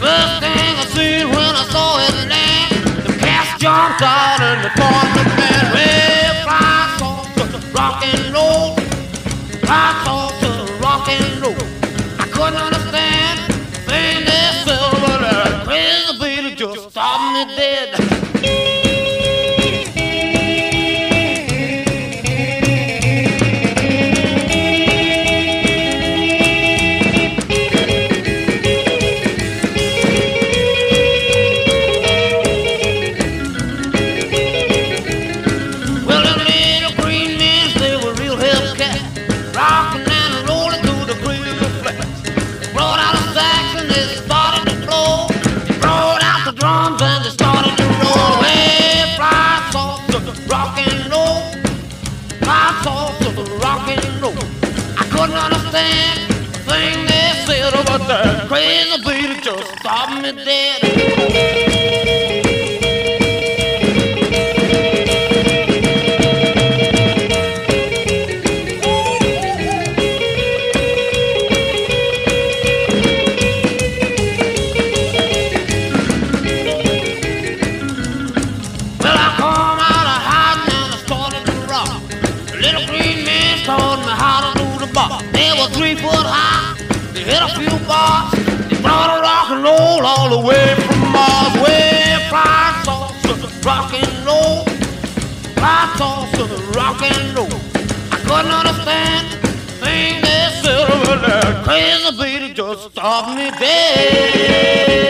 First thing I seen when I saw it land, the cats jumped out and they formed the band. Red fly sauce to rock and roll, fly sauce to rock and roll. I couldn't understand the thing they said, but that crazy beat just stopped me dead. Couldn't understand the thing they said about that crazy beat just stopped me dead. Well, I come out of hiding and I started to rock. The little green man taught me how to do the bar. They were 3 foot high, they hit a few bars. They brought a rock and roll all the way from Mars. Way fried sauce to the rock and roll, fried sauce to the rock and roll. I couldn't understand the thing they said about that crazy beat, it just stopped me dead.